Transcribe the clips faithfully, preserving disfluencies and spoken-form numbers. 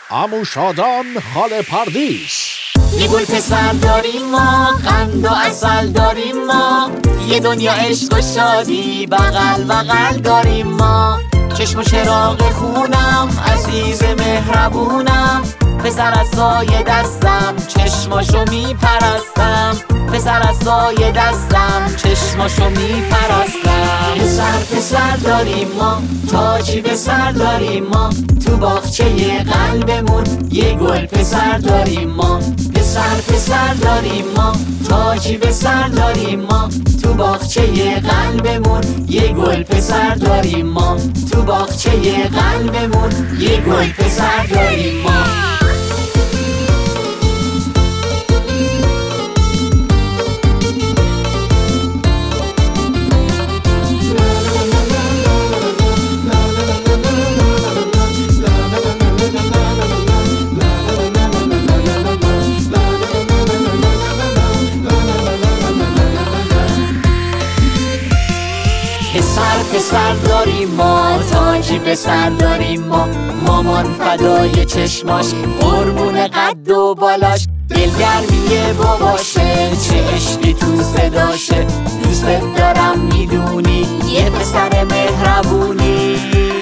عمو شادان خاله پردیس. یه گل پسر داریم ما، قند و عسل داریم ما، یه دنیا عشق و شادی بغل بغل داریم ما. چشم و چراغ خونم، عزیز مهربونم، پسر از سایه دستم چشماشو میپرستم، پسر از سایه دستم چشماشو میپرستم. پسر پسر داریم ما، تاجی به سر داریم ما، تو باغچه قلبمون یه گل پسر داریم ما. پسر پسر داریم ما، تاجی به سر داریم ما، تو باغچه قلبمون یه گل پسر داریم ما، تو باغچه قلبمون یه گل پسر داریم ما. پسر پسر داریم ما، تاجی به سر داریم ما، مامان فدای چشماش، قربون قد و بالاش، دلگرمی باباشه، چه عشقی تو صداشه، دوست دارم میدونی یه پسر مهربونی.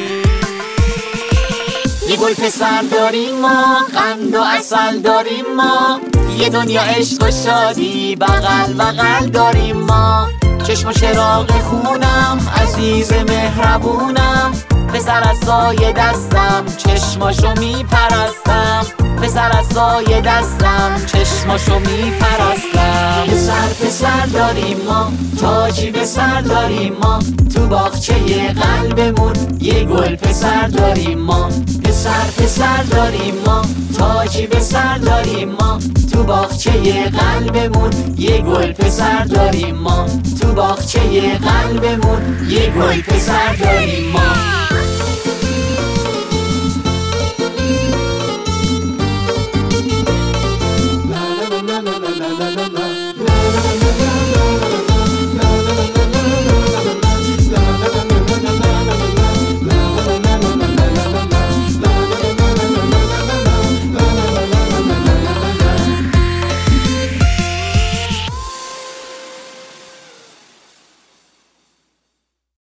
یه گل پسر داریم ما، قند و عسل داریم ما، یه دنیا عشق و شادی بغل بغل داریم ما. چشم و چراغ خونم، عزیز مهربونم، پسر از سایه دستم چشماشو میپرستم، پسر از سایه دستم چشماشو میپرستم. پسر پسر داریم ما، تاجی به سر داریم ما، تو باغچه قلبمون یه گل پسر داریم ما. پسر پسر داریم ما، تاجی به سر داریم ما، تو باغچه قلبمون یه گل پسر داریم ما، تو باغچه قلبمون یه گل پسر داریم ما.